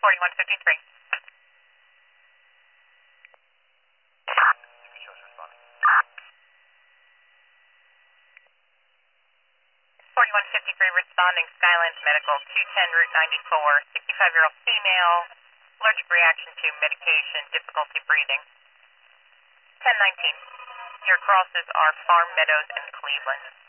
4153. Shows responding. 4153 responding, Skylands Medical, 210 Route 94, 65-year-old female, allergic reaction to medication, difficulty breathing. 1019. Your crosses are Farm Meadows and Cleveland.